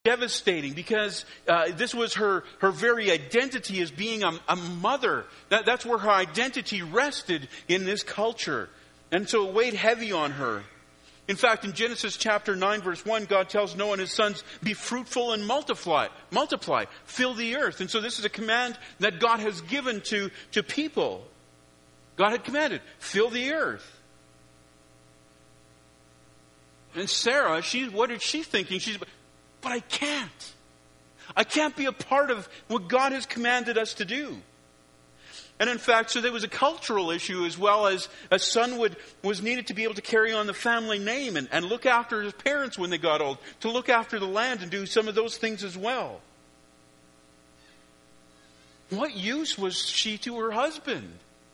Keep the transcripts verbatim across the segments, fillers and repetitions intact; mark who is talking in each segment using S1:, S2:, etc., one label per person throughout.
S1: devastating because uh, this was her, her very identity as being a, a mother. That, that's where her identity rested in this culture. And so it weighed heavy on her. In fact, in Genesis chapter nine, verse one, God tells Noah and his sons, be fruitful and multiply, multiply, fill the earth. And so this is a command that God has given to, to people. God had commanded, fill the earth. And Sarah, she, what is she thinking? She's, but I can't. I can't be a part of what God has commanded us to do. And in fact, so there was a cultural issue as well as a son would, was needed to be able to carry on the family name and, and look after his parents when they got old, to look after the land and do some of those things as well. What use was she to her husband?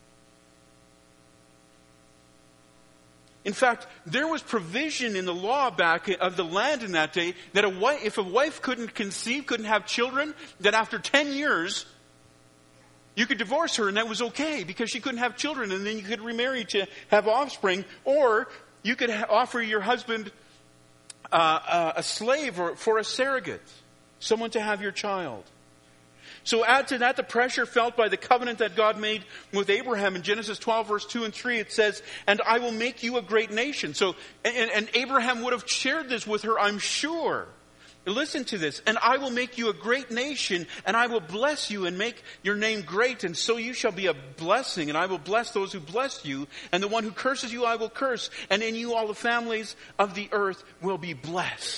S1: In fact, there was provision in the law back of the land in that day that a wife, if a wife couldn't conceive, couldn't have children, that after ten years, you could divorce her and that was okay because she couldn't have children, and then you could remarry to have offspring, or you could ha- offer your husband uh, uh, a slave or for a surrogate, someone to have your child. So add to that the pressure felt by the covenant that God made with Abraham in Genesis twelve verse two and three. It says, and I will make you a great nation. So, and, and Abraham would have shared this with her, I'm sure. Listen to this. And I will make you a great nation, and I will bless you and make your name great, and so you shall be a blessing, and I will bless those who bless you, and the one who curses you I will curse, and in you all the families of the earth will be blessed.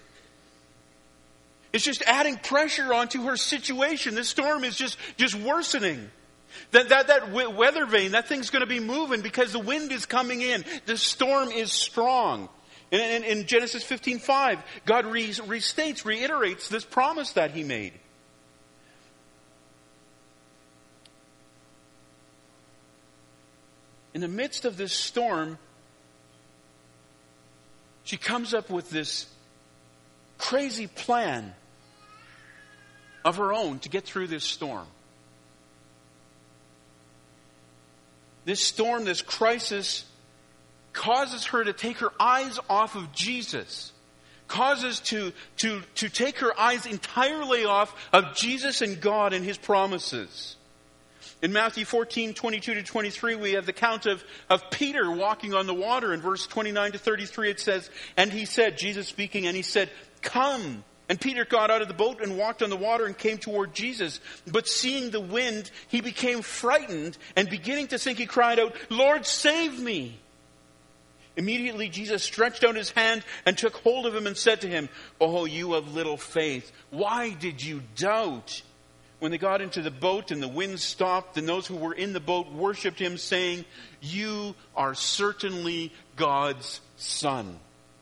S1: It's just adding pressure onto her situation. This storm is just, just worsening. That, that, that weather vane, that thing's going to be moving because the wind is coming in. The storm is strong. In, in, in Genesis fifteen five, God re, restates, reiterates this promise that He made. In the midst of this storm, she comes up with this crazy plan of her own to get through this storm. This storm, this crisis, causes her to take her eyes off of Jesus. Causes to, to, to take her eyes entirely off of Jesus and God and His promises. In Matthew fourteen, twenty-two to twenty-three, we have the account of, of Peter walking on the water. In verse twenty-nine to thirty-three, it says, and he said, Jesus speaking, and he said, come. And Peter got out of the boat and walked on the water and came toward Jesus. But seeing the wind, he became frightened, and beginning to sink, he cried out, Lord, save me. Immediately Jesus stretched out his hand and took hold of him and said to him, oh, you of little faith, why did you doubt? When they got into the boat and the wind stopped, and those who were in the boat worshipped him, saying, you are certainly God's Son.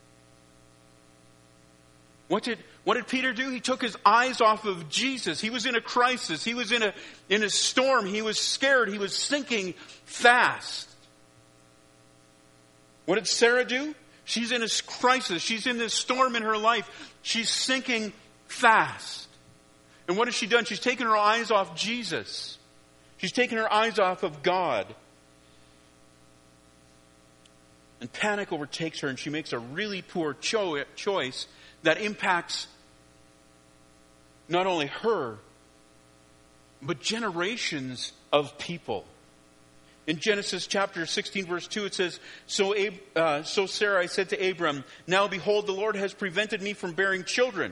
S1: What did, what did Peter do? He took his eyes off of Jesus. He was in a crisis. He was in a, in a storm. He was scared. He was sinking fast. What did Sarah do? She's in a crisis. She's in this storm in her life. She's sinking fast. And what has she done? She's taken her eyes off Jesus. She's taken her eyes off of God. And panic overtakes her, and she makes a really poor cho- choice that impacts not only her, but generations of people. In Genesis chapter sixteen, verse two, it says, So, Ab- uh, so Sarai said to Abram, now behold, the Lord has prevented me from bearing children.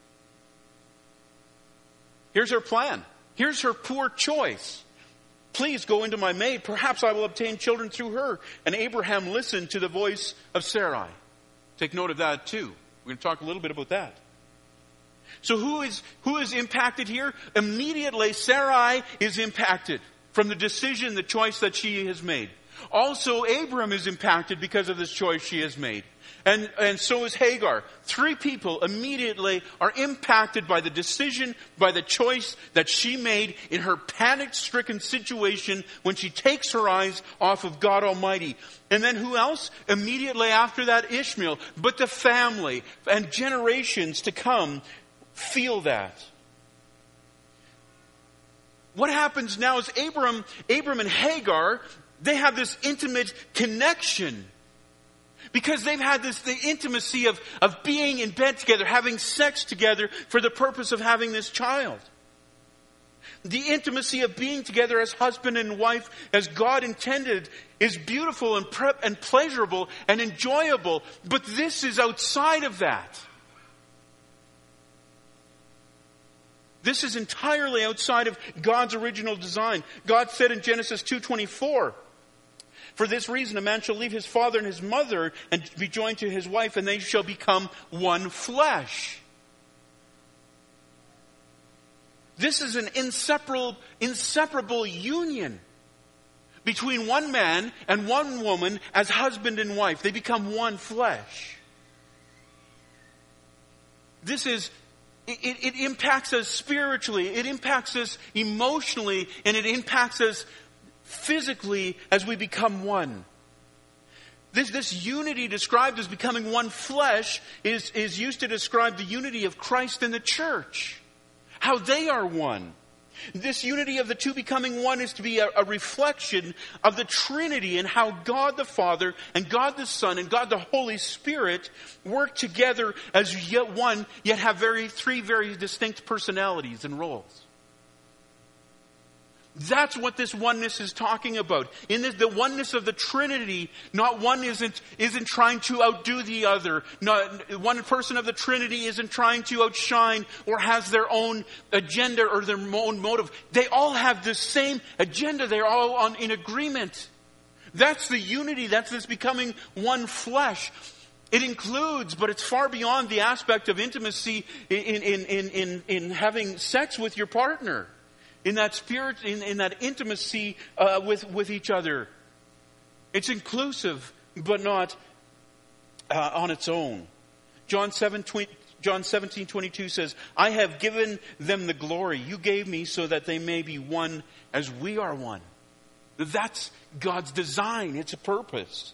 S1: Here's her plan. Here's her poor choice. Please go into my maid. Perhaps I will obtain children through her. And Abraham listened to the voice of Sarai. Take note of that too. We're going to talk a little bit about that. So who is, who is impacted here? Immediately, Sarai is impacted from the decision, the choice that she has made. Also, Abram is impacted because of this choice she has made. And, and so is Hagar. Three people immediately are impacted by the decision, by the choice that she made in her panic-stricken situation when she takes her eyes off of God Almighty. And then who else? Immediately after that, Ishmael. But the family and generations to come feel that. What happens now is Abram, Abram and Hagar, they have this intimate connection. Because they've had this, the intimacy of, of being in bed together, having sex together for the purpose of having this child. The intimacy of being together as husband and wife, as God intended, is beautiful and, pre- and pleasurable and enjoyable. But this is outside of that. This is entirely outside of God's original design. God said in Genesis two twenty-four, "For this reason a man shall leave his father and his mother and be joined to his wife, and they shall become one flesh." This is an inseparable, inseparable union between one man and one woman as husband and wife. They become one flesh. This is, it, it impacts us spiritually, it impacts us emotionally, and it impacts us physically as we become one. This, this unity described as becoming one flesh is, is used to describe the unity of Christ and the church. How they are one. This unity of the two becoming one is to be a, a reflection of the Trinity and how God the Father and God the Son and God the Holy Spirit work together as yet one, yet have very three very distinct personalities and roles. That's what this oneness is talking about. In this, the oneness of the Trinity, not one isn't, isn't trying to outdo the other. Not, one person of the Trinity isn't trying to outshine or has their own agenda or their own motive. They all have the same agenda. They're all on, in agreement. That's the unity. That's this becoming one flesh. It includes, but it's far beyond the aspect of intimacy in, in, in, in, in having sex with your partner. In that spirit, in, in that intimacy uh, with, with each other. It's inclusive, but not uh, on its own. John seventeen twenty-two says, "I have given them the glory you gave me so that they may be one as we are one." That's God's design. It's a purpose.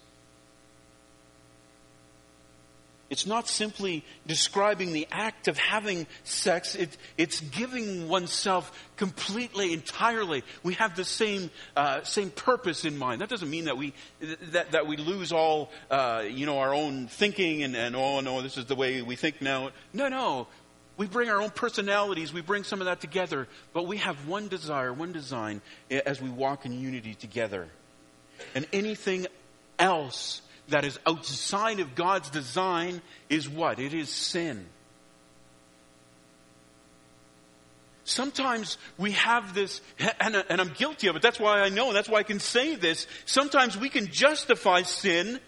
S1: It's not simply describing the act of having sex. It, it's giving oneself completely, entirely. We have the same uh, same purpose in mind. That doesn't mean that we that, that we lose all uh, you know our own thinking and, and oh no, this is the way we think now. No, no. We bring our own personalities. We bring some of that together, but we have one desire, one design as we walk in unity together. And anything else that is outside of God's design is what? It is sin. Sometimes we have this, and, and I'm guilty of it. That's why I know, and that's why I can say this. Sometimes we can justify sin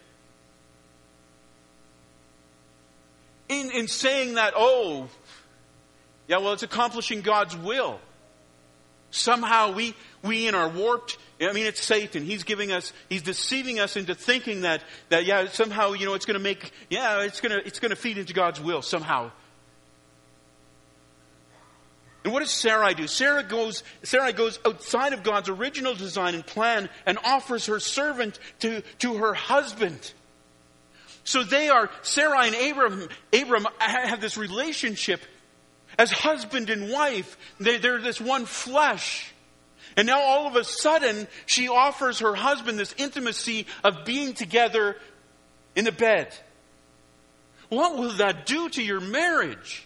S1: in, in saying that, oh, yeah, well, it's accomplishing God's will. Somehow we, we in our warped, I mean, it's Satan. He's giving us, he's deceiving us into thinking that, that yeah, somehow, you know, it's going to make, yeah, it's going to, it's going to feed into God's will somehow. And what does Sarai do? Sarah goes, Sarai goes outside of God's original design and plan and offers her servant to, to her husband. So they are, Sarai and Abram, Abram have this relationship as husband and wife. They, they're this one flesh. And now all of a sudden, she offers her husband this intimacy of being together in the bed. What will that do to your marriage?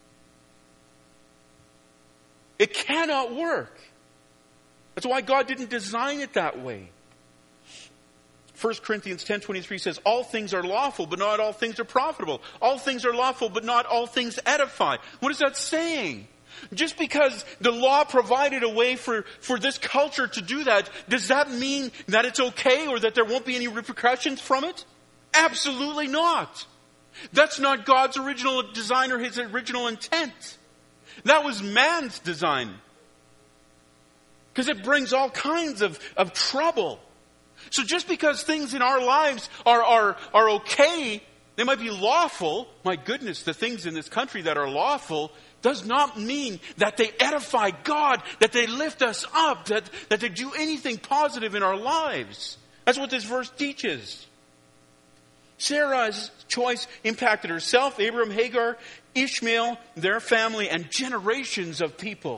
S1: It cannot work. That's why God didn't design it that way. First Corinthians ten twenty-three says, "All things are lawful, but not all things are profitable. All things are lawful, but not all things edify." What is that saying? Just because the law provided a way for, for this culture to do that, does that mean that it's okay or that there won't be any repercussions from it? Absolutely not. That's not God's original design or His original intent. That was man's design. Because it brings all kinds of, of trouble. So just because things in our lives are, are, are okay, they might be lawful. My goodness, the things in this country that are lawful does not mean that they edify God, that they lift us up, that, that they do anything positive in our lives. That's what this verse teaches. Sarah's choice impacted herself, Abraham, Hagar, Ishmael, their family, and generations of people.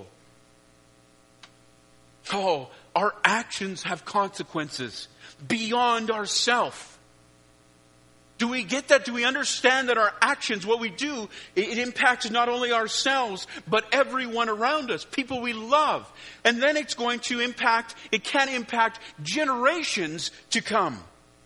S1: Oh, our actions have consequences beyond ourself. Do we get that? Do we understand that our actions, what we do, it, it impacts not only ourselves, but everyone around us, people we love. And then it's going to impact, it can impact generations to come.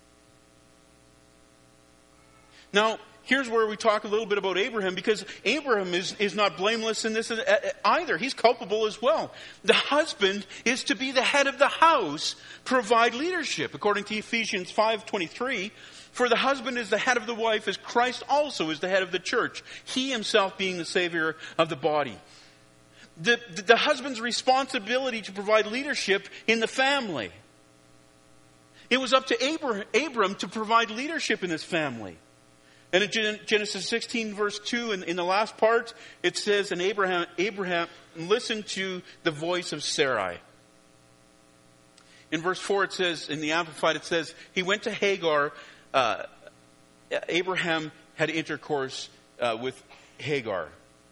S1: Now, here's where we talk a little bit about Abraham, because Abraham is, is not blameless in this either. He's culpable as well. The husband is to be the head of the house, provide leadership. According to Ephesians five twenty-three, for the husband is the head of the wife, as Christ also is the head of the church, he himself being the Savior of the body. The, the, the husband's responsibility to provide leadership in the family. It was up to Abraham, Abram to provide leadership in his family. And in Genesis sixteen verse two, in, in the last part, it says, and Abraham, Abraham listened to the voice of Sarai. In verse four it says, in the Amplified it says, he went to Hagar. Uh, Abraham had intercourse uh, with Hagar.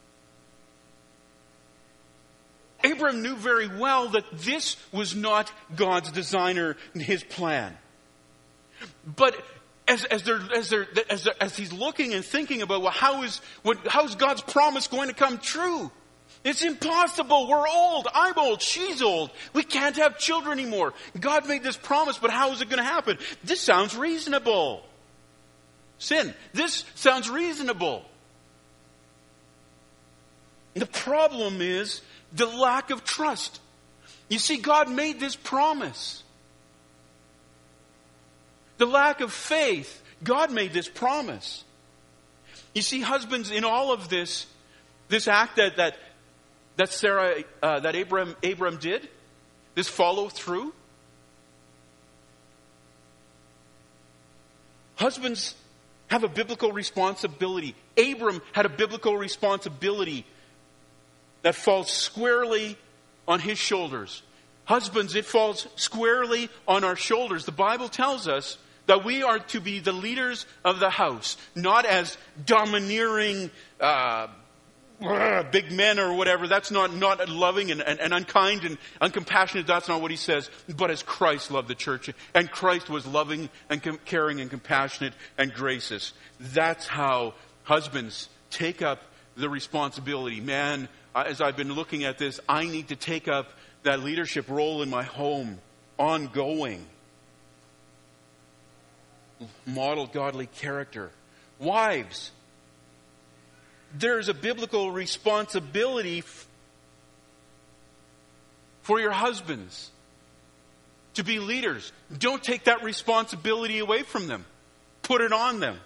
S1: Abraham knew very well that this was not God's design or his plan. But as, as, they're, as, they're, as, they're, as he's looking and thinking about, well, how is, what, how is God's promise going to come true? It's impossible. We're old. I'm old. She's old. We can't have children anymore. God made this promise, but how is it going to happen? This sounds reasonable. Sin. This sounds reasonable. The problem is the lack of trust. You see, God made this promise. The lack of faith. God made this promise. You see, husbands, in all of this, this act that that that Sarah, uh, that Abram, Abram did, this follow through. Husbands have a biblical responsibility. Abram had a biblical responsibility that falls squarely on his shoulders. Husbands, it falls squarely on our shoulders. The Bible tells us that we are to be the leaders of the house, not as domineering uh, big men or whatever. That's not, not loving and, and, and unkind and uncompassionate. That's not what he says. But as Christ loved the church, and Christ was loving and com- caring and compassionate and gracious. That's how husbands take up the responsibility. Man, as I've been looking at this, I need to take up that leadership role in my home, ongoing. Model godly character. Wives, there's a biblical responsibility f- for your husbands to be leaders. Don't take that responsibility away from them. Put it on them.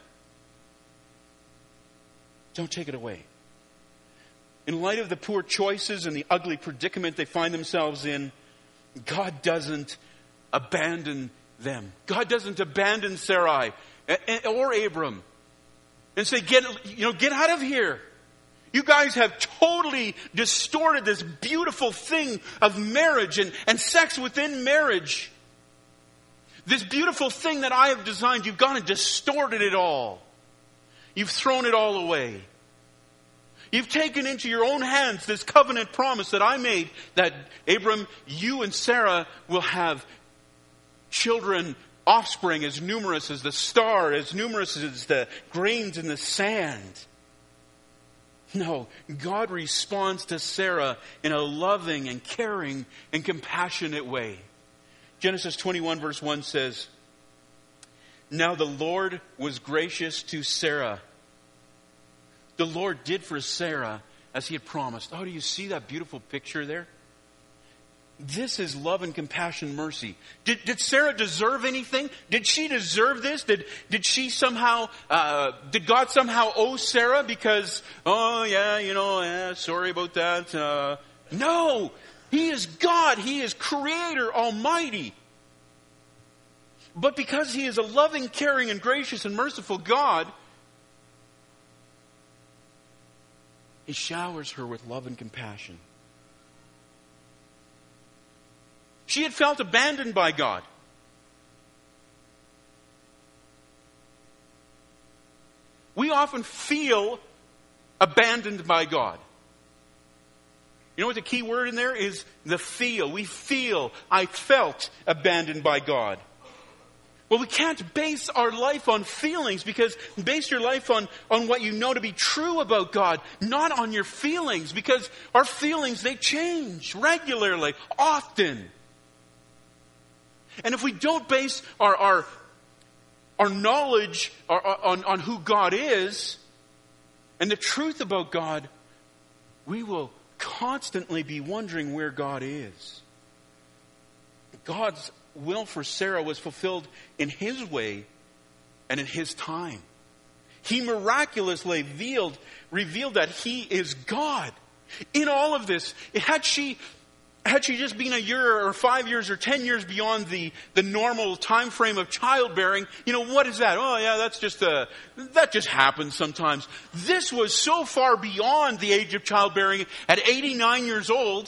S1: Don't take it away. In light of the poor choices and the ugly predicament they find themselves in, God doesn't abandon them. God doesn't abandon Sarai or Abram and say, get, you know, get out of here. You guys have totally distorted this beautiful thing of marriage and, and sex within marriage. This beautiful thing that I have designed, you've gone and distorted it all. You've thrown it all away. You've taken into your own hands this covenant promise that I made that, Abram, you and Sarah will have children, offspring as numerous as the star, as numerous as the grains in the sand. No, God responds to Sarah in a loving and caring and compassionate way. Genesis twenty-one verse one says, now the Lord was gracious to Sarah. The Lord did for Sarah as he had promised. Oh, do you see that beautiful picture there? This is love and compassion, mercy. Did, did Sarah deserve anything? Did she deserve this? Did, did she somehow, uh, did God somehow owe Sarah because, oh yeah, you know, yeah, sorry about that. Uh, no, He is God. He is Creator, Almighty. But because He is a loving, caring, and gracious and merciful God, He showers her with love and compassion. She had felt abandoned by God. We often feel abandoned by God. You know what the key word in there is? The feel. We feel, I felt abandoned by God. Well, we can't base our life on feelings, because base your life on, on what you know to be true about God, not on your feelings, because our feelings, they change regularly, often. And if we don't base our our, our knowledge on, on who God is and the truth about God, we will constantly be wondering where God is. God's will for Sarah was fulfilled in His way and in His time. He miraculously revealed, revealed that He is God. In all of this, had she, had she just been a year or five years or ten years beyond the, the normal time frame of childbearing, you know, what is that? Oh yeah, that's just a, that just happens sometimes. This was so far beyond the age of childbearing at eighty-nine years old,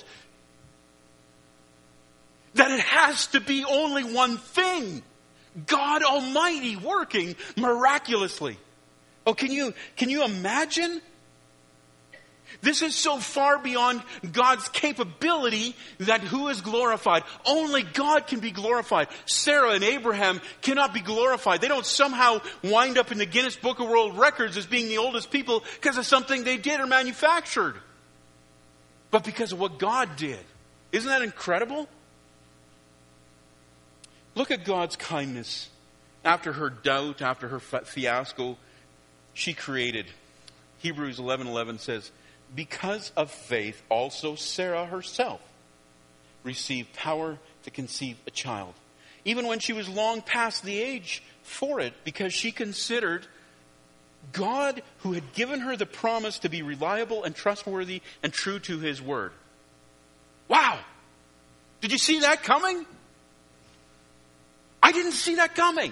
S1: that it has to be only one thing. God Almighty working miraculously. Oh, can you, can you imagine? This is so far beyond God's capability that who is glorified? Only God can be glorified. Sarah and Abraham cannot be glorified. They don't somehow wind up in the Guinness Book of World Records as being the oldest people because of something they did or manufactured, but because of what God did. Isn't that incredible? Look at God's kindness. After her doubt, after her fiasco, she created. Hebrews eleven eleven says, because of faith, also Sarah herself received power to conceive a child, even when she was long past the age for it, because she considered God, who had given her the promise, to be reliable and trustworthy and true to His word. Wow! Did you see that coming? I didn't see that coming.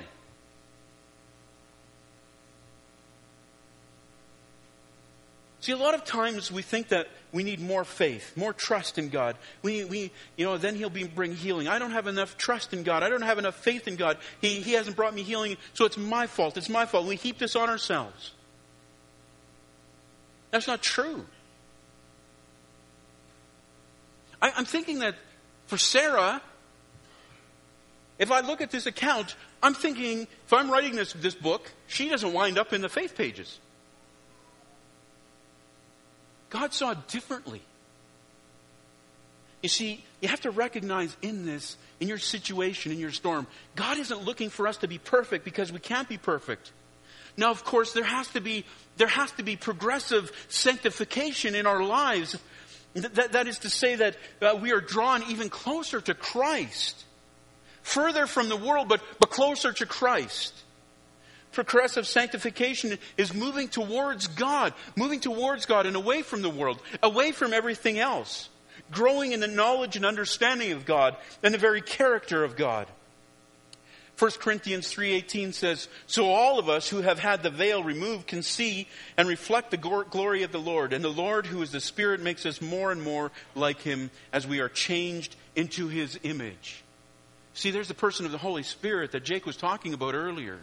S1: See, a lot of times we think that we need more faith, more trust in God. We, we, you know, then He'll be, bring healing. I don't have enough trust in God. I don't have enough faith in God. He, he hasn't brought me healing, so it's my fault. It's my fault. We heap this on ourselves. That's not true. I, I'm thinking that for Sarah, if I look at this account, I'm thinking, if I'm writing this, this book, she doesn't wind up in the faith pages. God saw it differently. You see, you have to recognize in this, in your situation, in your storm, God isn't looking for us to be perfect because we can't be perfect. Now, of course, there has to be, there has to be progressive sanctification in our lives. That, that is to say that uh, we are drawn even closer to Christ. Further from the world, but, but closer to Christ. Progressive sanctification is moving towards God, moving towards God and away from the world, away from everything else, growing in the knowledge and understanding of God and the very character of God. First Corinthians three eighteen says, so all of us who have had the veil removed can see and reflect the glory of the Lord. And the Lord, who is the Spirit, makes us more and more like Him as we are changed into His image. See, there's the person of the Holy Spirit that Jake was talking about earlier.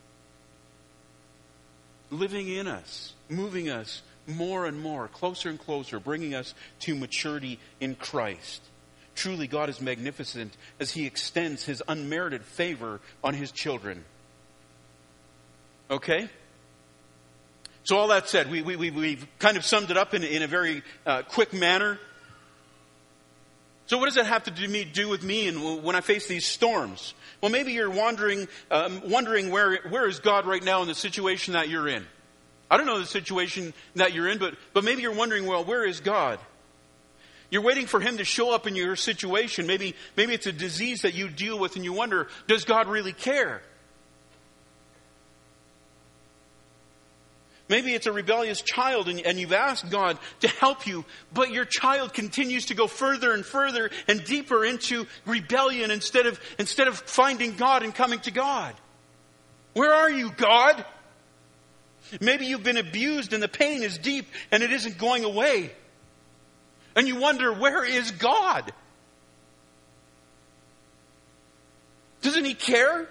S1: Living in us, moving us more and more, closer and closer, bringing us to maturity in Christ. Truly, God is magnificent as He extends His unmerited favor on His children. Okay? So all that said, we, we, we, we've kind of summed it up in, in a very uh, quick manner. So what does that have to do, me, do with me and when I face these storms? Well, maybe you're wondering, um, wondering where where is God right now in the situation that you're in. I don't know the situation that you're in, but, but maybe you're wondering, well, where is God? You're waiting for Him to show up in your situation. Maybe, maybe it's a disease that you deal with and you wonder, does God really care? Maybe it's a rebellious child and, and you've asked God to help you, but your child continues to go further and further and deeper into rebellion instead of, instead of finding God and coming to God. Where are you, God? Maybe you've been abused and the pain is deep and it isn't going away. And you wonder, where is God? Doesn't He care?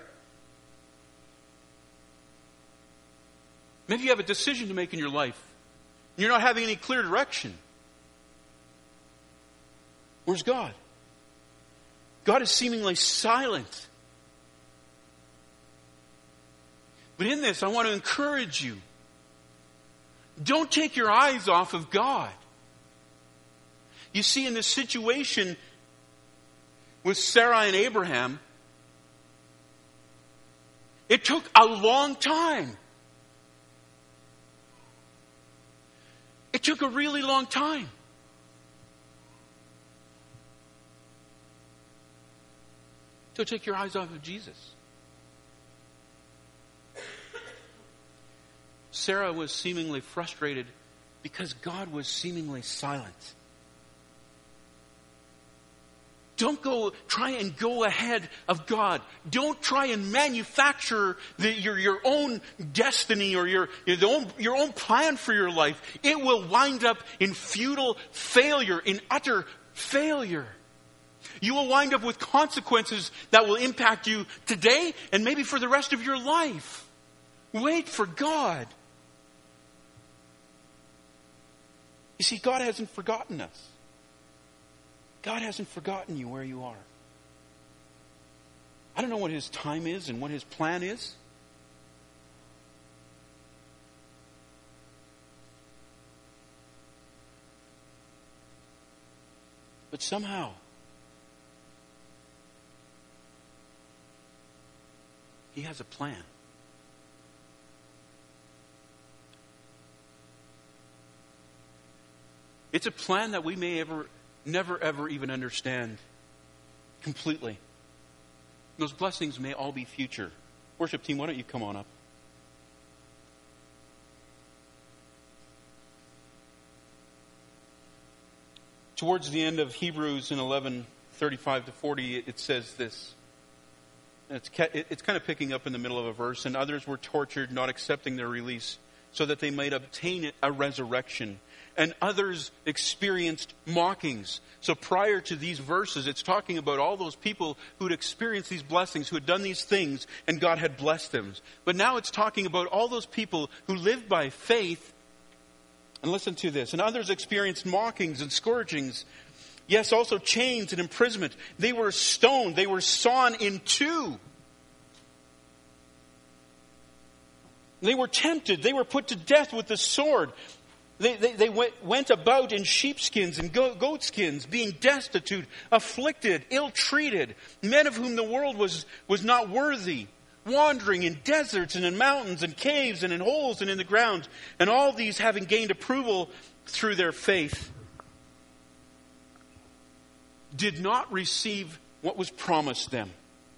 S1: Maybe you have a decision to make in your life. You're not having any clear direction. Where's God? God is seemingly silent. But in this, I want to encourage you. Don't take your eyes off of God. You see, in this situation with Sarah and Abraham, it took a long time. It took a really long time. So take your eyes off of Jesus. Sarah was seemingly frustrated because God was seemingly silent. Don't go try and go ahead of God. Don't try and manufacture the, your, your own destiny or your, your, own, your own plan for your life. It will wind up in futile failure, in utter failure. You will wind up with consequences that will impact you today and maybe for the rest of your life. Wait for God. You see, God hasn't forgotten us. God hasn't forgotten you where you are. I don't know what His time is and what His plan is. But somehow, He has a plan. It's a plan that we may ever, never, ever even understand completely. Those blessings may all be future. Worship team, why don't you come on up? Towards the end of Hebrews in eleven thirty-five to forty, it says this. It's, it's kind of picking up in the middle of a verse. And others were tortured, not accepting their release, so that they might obtain a resurrection. And others experienced mockings. So prior to these verses, it's talking about all those people who had experienced these blessings, who had done these things, and God had blessed them. But now it's talking about all those people who lived by faith. And listen to this. And others experienced mockings and scourgings. Yes, also chains and imprisonment. They were stoned. They were sawn in two. They were tempted. They were put to death with the sword. They, they, they went, went about in sheepskins and go, goatskins, being destitute, afflicted, ill-treated, men of whom the world was, was not worthy, wandering in deserts and in mountains and caves and in holes and in the ground, and all these having gained approval through their faith, did not receive what was promised them,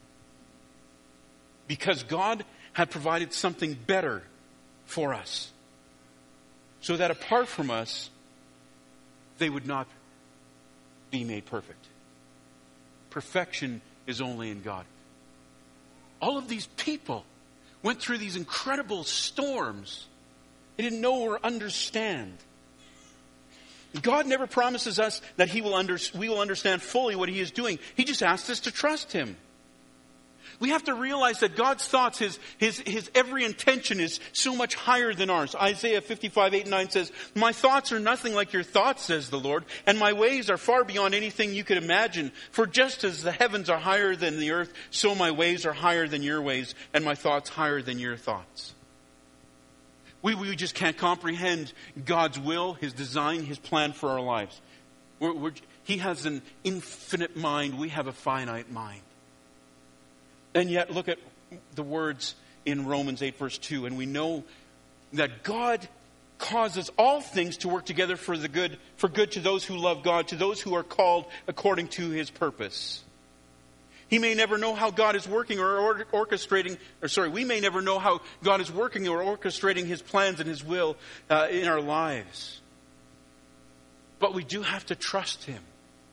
S1: because God had provided something better for us, so that apart from us, they would not be made perfect. Perfection is only in God. All of these people went through these incredible storms. They didn't know or understand. God never promises us that He will under, we will understand fully what He is doing. He just asks us to trust Him. We have to realize that God's thoughts, His, His, His every intention is so much higher than ours. Isaiah fifty-five, eight and nine says, "My thoughts are nothing like your thoughts, says the Lord, and my ways are far beyond anything you could imagine. For just as the heavens are higher than the earth, so my ways are higher than your ways, and my thoughts higher than your thoughts." We, we just can't comprehend God's will, His design, His plan for our lives. We're, we're, he has an infinite mind. We have a finite mind. And yet, look at the words in Romans eight, verse two. And we know that God causes all things to work together for the good, for good to those who love God, to those who are called according to His purpose. He may never know how God is working or or orchestrating, or sorry, we may never know how God is working or orchestrating His plans and His will uh, in our lives. But we do have to trust Him.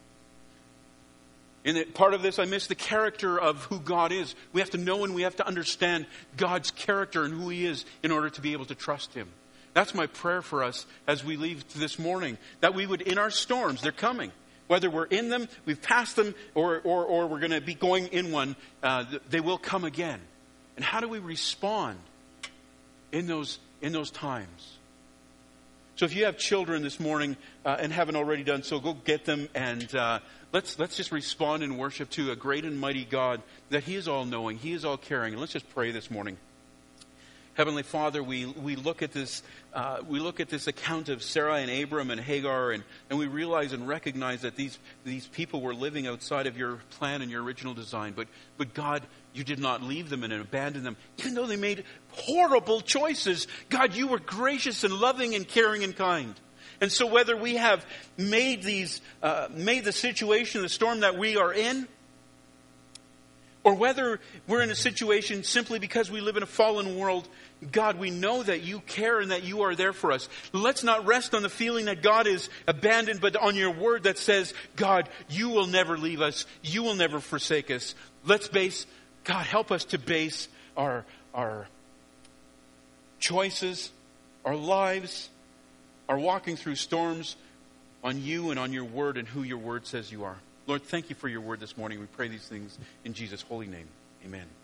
S1: In the, part of this, I miss the character of who God is. We have to know and we have to understand God's character and who He is in order to be able to trust Him. That's my prayer for us as we leave this morning. That we would, in our storms, they're coming. Whether we're in them, we've passed them, or, or, or we're going to be going in one, uh, they will come again. And how do we respond in those, in those times? So if you have children this morning uh, and haven't already done so, go get them and uh, let's let's just respond in worship to a great and mighty God, that He is all-knowing, He is all-caring. And let's just pray this morning. Heavenly Father, we, we look at this uh, we look at this account of Sarah and Abram and Hagar, and, and we realize and recognize that these these people were living outside of your plan and your original design. But but God, you did not leave them and abandon them, even though they made horrible choices. God, you were gracious and loving and caring and kind. And so whether we have made these uh, made the situation, the storm that we are in, or whether we're in a situation simply because we live in a fallen world, God, we know that you care and that you are there for us. Let's not rest on the feeling that God is abandoned, but on your word that says, God, you will never leave us. You will never forsake us. Let's base, God, help us to base our, our choices, our lives, our walking through storms on you and on your word and who your word says you are. Lord, thank you for your word this morning. We pray these things in Jesus' holy name. Amen.